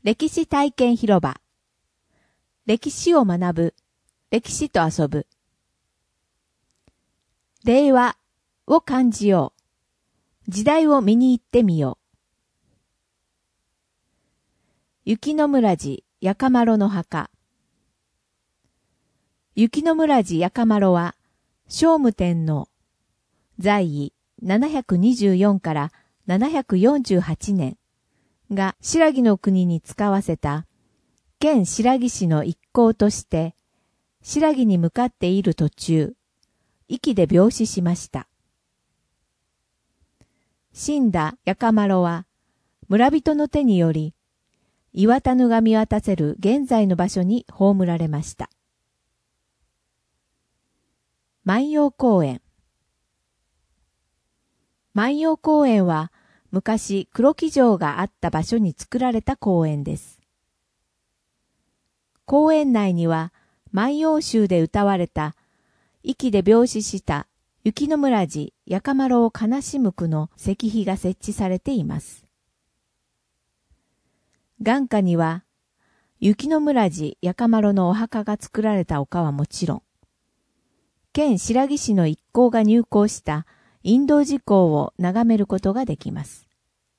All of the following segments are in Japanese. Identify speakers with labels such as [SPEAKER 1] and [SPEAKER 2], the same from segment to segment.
[SPEAKER 1] 歴史体験広場。歴史を学ぶ。歴史と遊ぶ。令和を感じよう。時代を見に行ってみよう。雪の村寺やかまろの墓。雪の村寺やかまろは、聖武天皇、在位724から748年が新羅の国に使わせた、県新羅市の一行として、新羅に向かっている途中、壱岐で病死しました。死んだやかまろは、村人の手により、岩田が見渡せる現在の場所に葬られました。万葉公園。万葉公園は昔黒木城があった場所に作られた公園です。公園内には万葉集で歌われた壱岐で病死した雪の村寺やかまろを悲しむ句の石碑が設置されています。眼下には雪の村寺やかまろのお墓が作られた丘はもちろん、県新羅市の一行が入港したインド寺港を眺めることができます。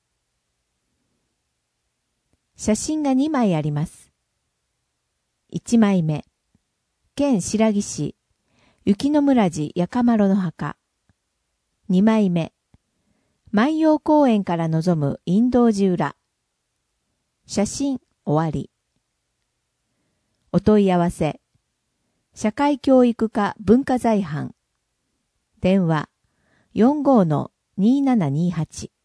[SPEAKER 1] 写真が2枚あります。1枚目、県新羅市雪の村寺やかまろの墓。2枚目、万葉公園から望むインド寺裏。写真終わり。お問い合わせ。社会教育課文化財班。電話 45-2728